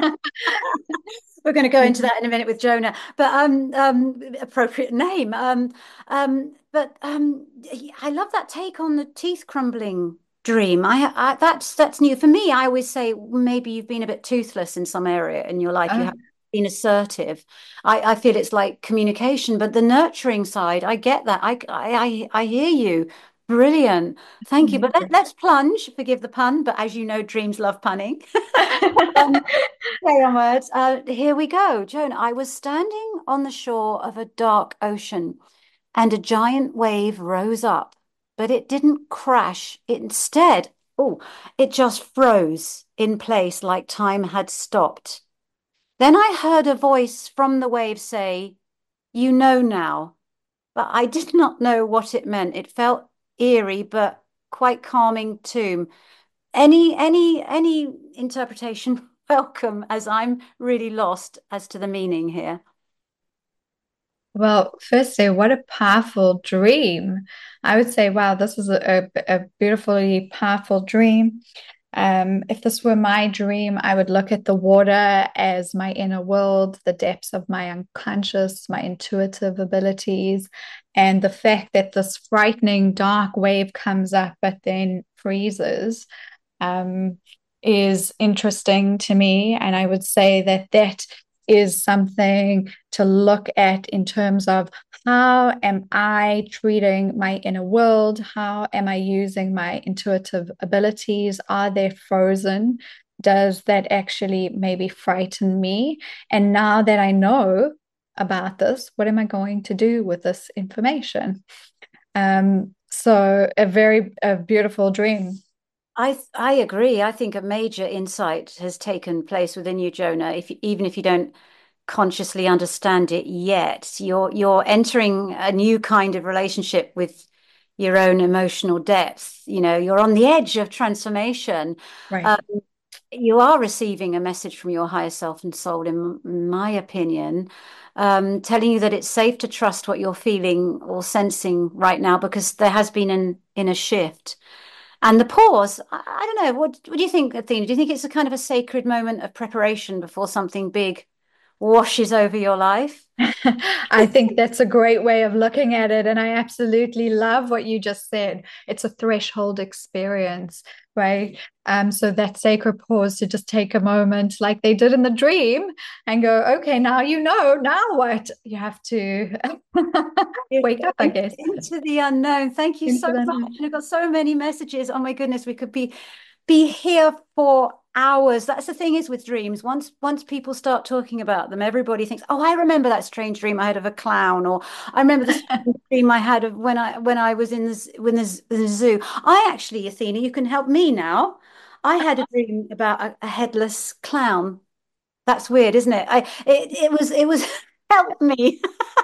We're going to go into that in a minute with Jonah, but um, um, appropriate name. Um, um, but um, I love that take on the teeth crumbling dream. I, I that's that's new for me. I always say maybe you've been a bit toothless in some area in your life. Oh. You have been assertive. I, I feel it's like communication, but the nurturing side, I get that. I I I hear you. Brilliant. Thank you. But let, let's plunge, forgive the pun, but as you know, dreams love punning. um, play on words. Uh, here we go. Joan, I was standing on the shore of a dark ocean and a giant wave rose up, but it didn't crash. It instead, oh, it just froze in place like time had stopped. Then I heard a voice from the wave say, "You know now," but I did not know what it meant. It felt eerie, but quite calming too. Any, any, any interpretation, welcome, as I'm really lost as to the meaning here. Well, firstly, what a powerful dream. I would say, wow, this is a, a, a beautifully powerful dream. Um, if this were my dream, I would look at the water as my inner world, the depths of my unconscious, my intuitive abilities, and the fact that this frightening dark wave comes up but then freezes um, is interesting to me. And I would say that that is something to look at in terms of, how am I treating my inner world? How am I using my intuitive abilities? Are they frozen? Does that actually maybe frighten me? And now that I know about this, what am I going to do with this information? Um, so a very a beautiful dream. I I agree. I think a major insight has taken place within you, Jonah. If even if you don't consciously understand it yet, you're you're entering a new kind of relationship with your own emotional depth. You know, you're on the edge of transformation. Right. Um, you are receiving a message from your higher self and soul, in my opinion, um, telling you that it's safe to trust what you're feeling or sensing right now, because there has been an inner shift. And the pause, I, I don't know, what, what do you think, Athena? Do you think it's a kind of a sacred moment of preparation before something big washes over your life? I think that's a great way of looking at it. And I absolutely love what you just said. It's a threshold experience, right? Um, so that sacred pause, to just take a moment like they did in the dream and go, okay, now you know, now what? You have to wake up, I guess. Into the unknown. Thank you Into so much. I've got so many messages. Oh my goodness, we could be be here for hours. That's the thing is with dreams. Once once people start talking about them, everybody thinks, "Oh, I remember that strange dream I had of a clown," or "I remember the strange dream I had of when I when I was in the when the, the zoo." I actually, Athena, you can help me now. I had a dream about a, a headless clown. That's weird, isn't it? I it, it was it was help me.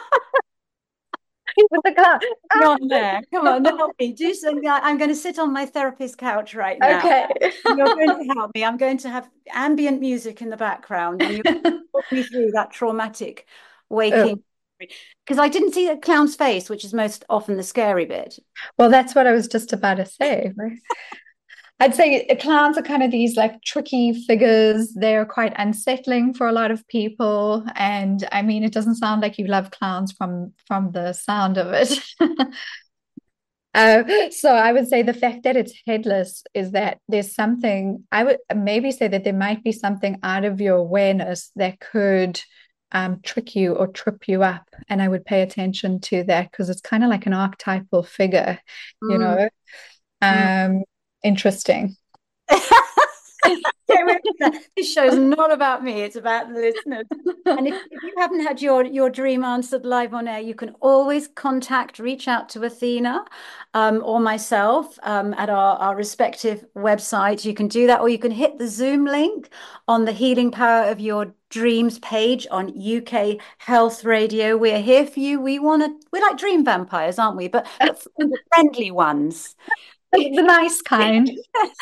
With the car. Not there. Come on, help me. Do something. I'm going to sit on my therapist couch right now. Okay. You're going to help me. I'm going to have ambient music in the background, and you're going to walk me through that traumatic waking. Because I didn't see a clown's face, which is most often the scary bit. Well, that's what I was just about to say. Right? I'd say clowns are kind of these like tricky figures. They're quite unsettling for a lot of people. And I mean, it doesn't sound like you love clowns from from the sound of it. uh, so I would say the fact that it's headless is that there's something, I would maybe say that there might be something out of your awareness that could um, trick you or trip you up. And I would pay attention to that because it's kind of like an archetypal figure, you Mm. know. Mm. Um, Interesting. This show's not about me, it's about the listeners. And if, if you haven't had your, your dream answered live on air, you can always contact, reach out to Athena um, or myself um, at our, our respective websites. You can do that, or you can hit the Zoom link on the Healing Power of Your Dreams page on U K Health Radio. We're here for you. We want to, we're like dream vampires, aren't we? But, but friendly ones. The nice kind.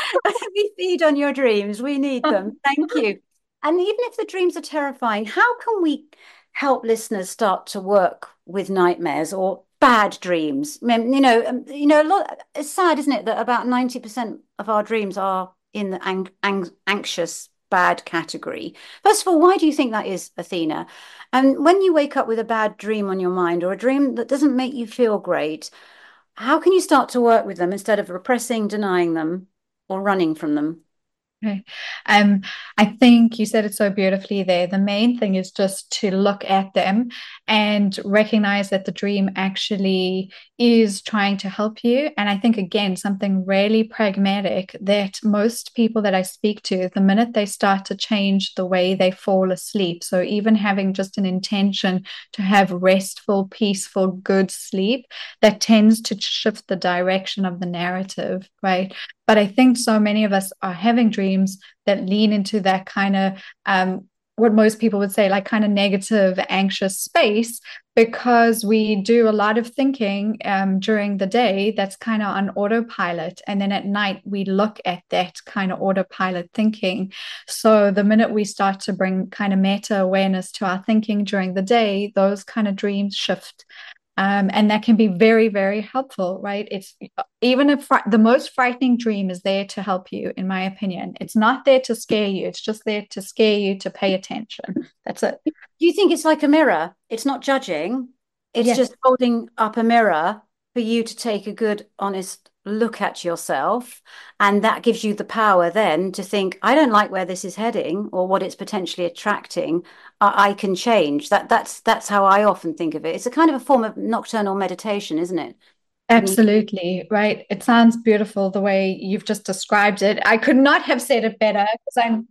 We feed on your dreams. We need them. Thank you. And even if the dreams are terrifying, how can we help listeners start to work with nightmares or bad dreams? I mean, you know, um, you know, a lot. It's sad, isn't it, that about ninety percent of our dreams are in the ang ang anxious, bad category. First of all, why do you think that is, Athena? And when you wake up with a bad dream on your mind or a dream that doesn't make you feel great, how can you start to work with them instead of repressing, denying them, or running from them? Okay. Um, I think you said it so beautifully there. The main thing is just to look at them and recognize that the dream actually is trying to help you. And I think, again, something really pragmatic that most people that I speak to, the minute they start to change the way they fall asleep, so even having just an intention to have restful, peaceful, good sleep, that tends to shift the direction of the narrative, right? But I think so many of us are having dreams that lean into that kind of, um, what most people would say, like kind of negative, anxious space, because we do a lot of thinking um, during the day that's kind of on autopilot. And then at night, we look at that kind of autopilot thinking. So the minute we start to bring kind of meta awareness to our thinking during the day, those kind of dreams shift. Um, and that can be very, very helpful, right? It's even if the most frightening dream is there to help you, in my opinion. It's not there to scare you. It's just there to scare you to pay attention. That's it. Do you think it's like a mirror? It's not judging. It's Yes. just holding up a mirror for you to take a good, honest look at yourself. And that gives you the power then to think, I don't like where this is heading or what it's potentially attracting. I, I can change. That that's that's how I often think of it. It's a kind of a form of nocturnal meditation, isn't it? Absolutely, right. It sounds beautiful the way you've just described it. I could not have said it better because I'm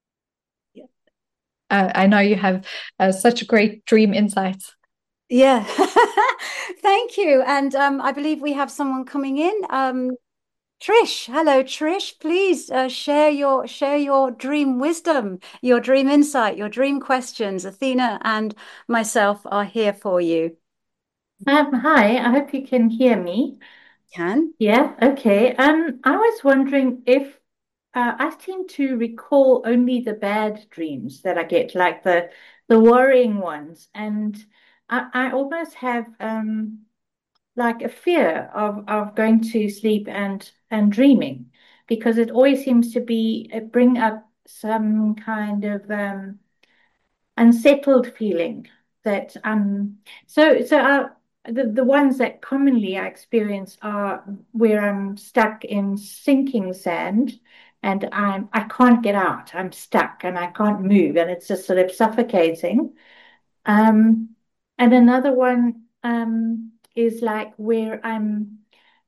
uh, I know you have uh, such great dream insights. Yeah. Thank you. And um, I believe we have someone coming in. Um, Trish, hello, Trish. Please uh, share your share your dream wisdom, your dream insight, your dream questions. Athena and myself are here for you. Um, hi, I hope you can hear me. Can? Yeah, okay. Um, I was wondering if uh, I seem to recall only the bad dreams that I get, like the the worrying ones, and I, I almost have um like a fear of of going to sleep and and dreaming because it always seems to be uh, bring up some kind of um unsettled feeling that um so so uh, the the ones that commonly I experience are where I'm stuck in sinking sand and I'm I can't get out. I'm stuck and I can't move and it's just sort of suffocating. Um and another one um is like where I'm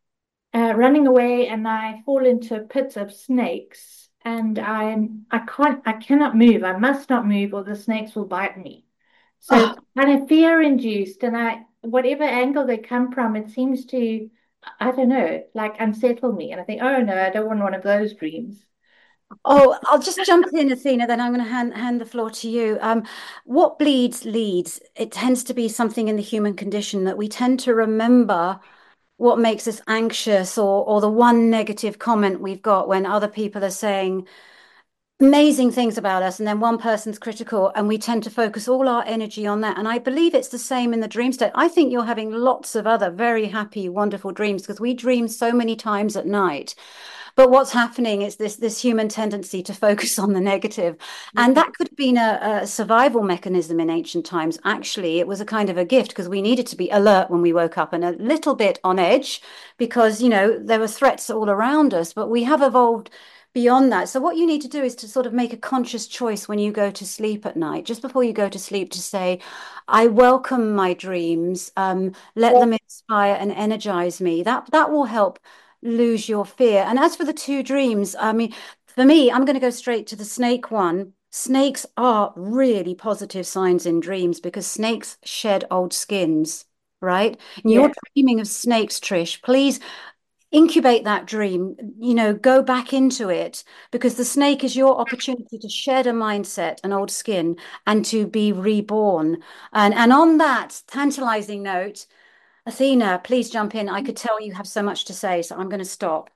uh, running away, and I fall into a pit of snakes, and I I can't I cannot move. I must not move, or the snakes will bite me. So Oh, it's kind of fear induced, and I whatever angle they come from, it seems to, I don't know, like unsettle me. And I think, oh no, I don't want one of those dreams. Oh, I'll just jump in, Athena, then I'm going to hand, hand the floor to you. Um, what bleeds leads. It tends to be something in the human condition that we tend to remember what makes us anxious, or or the one negative comment we've got when other people are saying amazing things about us, and then one person's critical, and we tend to focus all our energy on that. And I believe it's the same in the dream state. I think you're having lots of other very happy, wonderful dreams, because we dream so many times at night. But what's happening is this this human tendency to focus on the negative. And that could have been a, a survival mechanism in ancient times. Actually, it was a kind of a gift, because we needed to be alert when we woke up and a little bit on edge, because, you know, there were threats all around us. But we have evolved beyond that. So what you need to do is to sort of make a conscious choice when you go to sleep at night, just before you go to sleep, to say, I welcome my dreams. Um, let them inspire and energize me. That that will help lose your fear. And as for the two dreams, I mean, for me, I'm going to go straight to the snake one. Snakes are really positive signs in dreams, because snakes shed old skins, right? And Yeah. you're dreaming of snakes, Trish. Please incubate that dream, you know, go back into it, because the snake is your opportunity to shed a mindset, an old skin, and to be reborn. And, and on that tantalizing note, Athena, please jump in. I could tell you have so much to say, so I'm going to stop.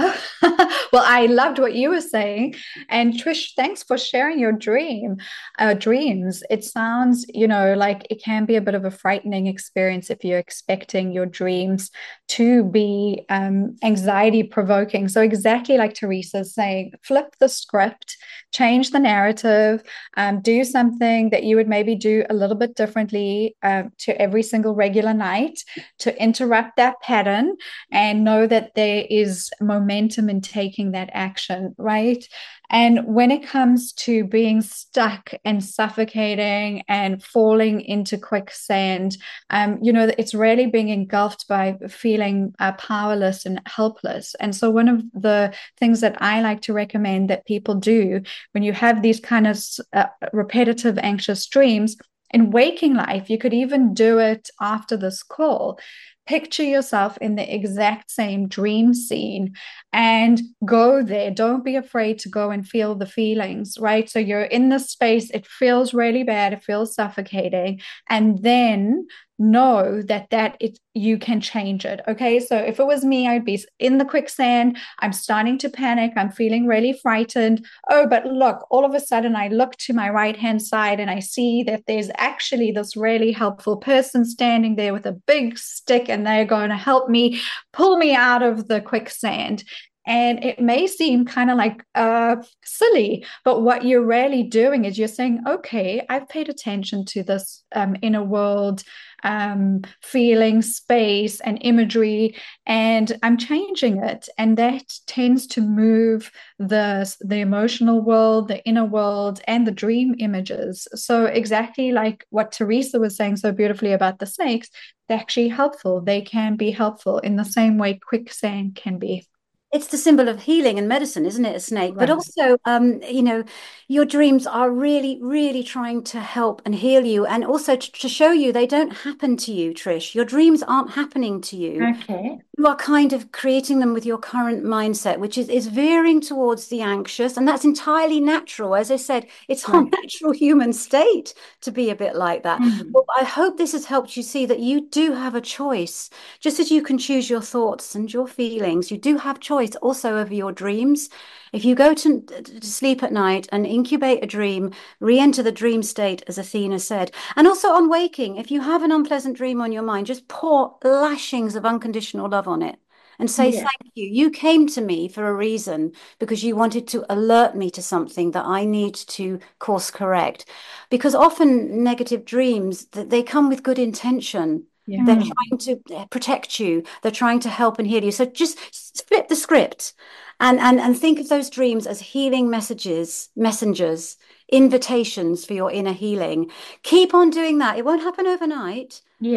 Well, I loved what you were saying. And Trish, thanks for sharing your dream, uh, dreams. It sounds, you know, like it can be a bit of a frightening experience if you're expecting your dreams to be um, anxiety provoking. So exactly like Teresa's saying, flip the script, change the narrative, um, do something that you would maybe do a little bit differently uh, to every single regular night to interrupt that pattern, and know that there is momentum in taking that action, right? And when it comes to being stuck and suffocating and falling into quicksand, um, you know, it's really being engulfed by feeling uh, powerless and helpless. And so, one of the things that I like to recommend that people do when you have these kind of uh, repetitive anxious dreams in waking life, you could even do it after this call. Picture yourself in the exact same dream scene and go there. Don't be afraid to go and feel the feelings, right? So you're in this space, it feels really bad, it feels suffocating, and then know that that it you can change it. Okay, so if it was me, I'd be in the quicksand, I'm starting to panic, I'm feeling really frightened. Oh, but look, all of a sudden I look to my right hand side and I see that there's actually this really helpful person standing there with a big stick, and they're going to help me pull me out of the quicksand. And it may seem kind of like uh, silly, but what you're really doing is you're saying, okay, I've paid attention to this um, inner world, um, feeling, space, and imagery, and I'm changing it. And that tends to move the, the emotional world, the inner world, and the dream images. So exactly like what Teresa was saying so beautifully about the snakes, they're actually helpful. They can be helpful in the same way quicksand can be. It's the symbol of healing and medicine, isn't it, a snake? But Right. also, um, you know, your dreams are really, really trying to help and heal you, and also to, to show you they don't happen to you, Trish. Your dreams aren't happening to you. Okay. You are kind of creating them with your current mindset, which is, is veering towards the anxious. And that's entirely natural. As I said, it's our Right. natural human state to be a bit like that. Mhm. Well, I hope this has helped you see that you do have a choice. Just as you can choose your thoughts and your feelings, you do have choice also over your dreams. If you go to, to sleep at night and incubate a dream, re-enter the dream state, as Athena said. And also on waking, if you have an unpleasant dream on your mind, just pour lashings of unconditional love on it and say, Yeah. thank you. You came to me for a reason, because you wanted to alert me to something that I need to course correct. Because often negative dreams, they come with good intention. Yeah. They're Mm. trying to protect you. They're trying to help and heal you. So just flip the script and, and, and think of those dreams as healing messages, messengers, invitations for your inner healing. Keep on doing that. It won't happen overnight. Yeah.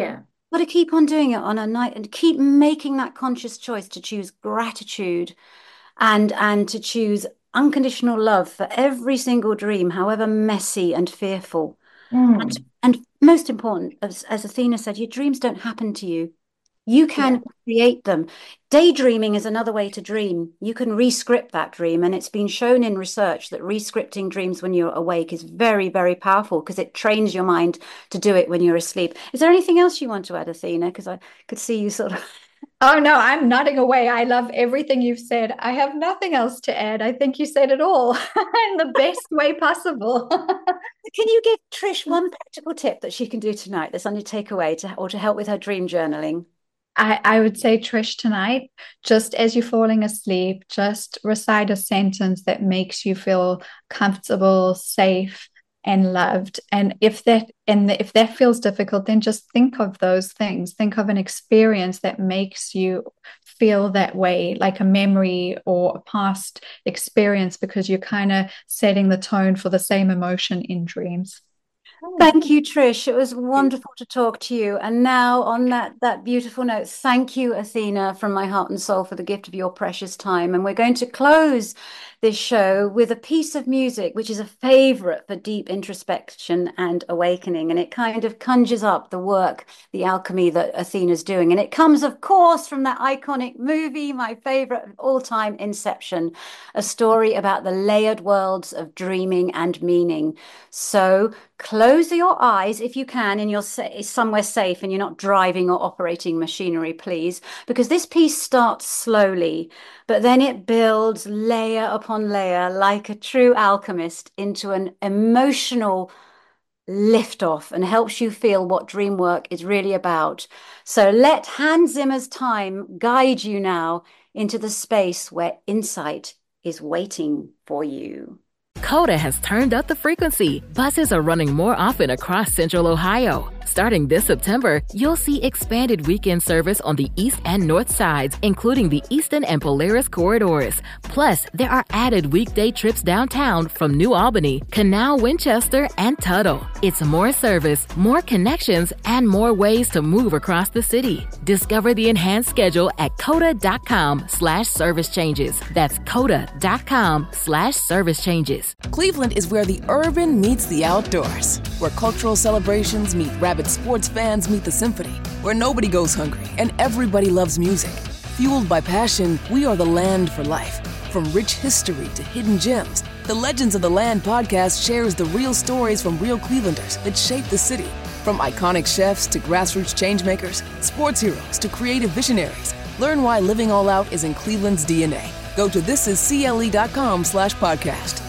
got to keep on doing it on a night and keep making that conscious choice to choose gratitude and and to choose unconditional love for every single dream, however messy and fearful. Mm. And, and most important, as, as Athena said, your dreams don't happen to you. You can yeah. create them. Daydreaming is another way to dream. You can re-script that dream. And it's been shown in research that re-scripting dreams when you're awake is very, very powerful because it trains your mind to do it when you're asleep. Is there anything else you want to add, Athena? Because I could see you sort of... Oh, no, I'm nodding away. I love everything you've said. I have nothing else to add. I think you said it all in the best way possible. Can you give Trish one practical tip that she can do tonight that's on your takeaway to, or to help with her dream journaling? I, I would say, Trish, tonight, just as you're falling asleep, just recite a sentence that makes you feel comfortable, safe, and loved. And if that and if that feels difficult, then just think of those things. Think of an experience that makes you feel that way, like a memory or a past experience, because you're kind of setting the tone for the same emotion in dreams. Thank you, Trish. It was wonderful to talk to you. And now on that, that beautiful note, thank you, Athena, from my heart and soul for the gift of your precious time. And we're going to close this show with a piece of music, which is a favorite for deep introspection and awakening. And it kind of conjures up the work, the alchemy that Athena's doing. And it comes, of course, from that iconic movie, my favorite of all time, Inception, a story about the layered worlds of dreaming and meaning. So close your eyes if you can, and you're somewhere safe and you're not driving or operating machinery, please, because this piece starts slowly, but then it builds layer upon layer like a true alchemist into an emotional liftoff and helps you feel what dream work is really about. So let Hans Zimmer's time guide you now into the space where insight is waiting for you. Coda has turned up the frequency. Buses are running more often across Central Ohio. Starting this September, you'll see expanded weekend service on the east and north sides, including the Eastern and Polaris corridors. Plus, there are added weekday trips downtown from New Albany, Canal, Winchester, and Tuttle. It's more service, more connections, and more ways to move across the city. Discover the enhanced schedule at coda.com slash service changes. That's coda.com slash service changes. Cleveland is where the urban meets the outdoors, where cultural celebrations meet rabid sports fans meet the symphony, where nobody goes hungry and everybody loves music. Fueled by passion, we are the land for life. From rich history to hidden gems, the Legends of the Land podcast shares the real stories from real Clevelanders that shape the city. From iconic chefs to grassroots changemakers, sports heroes to creative visionaries, learn why living all out is in Cleveland's D N A. Go to thisiscle.com slash podcast.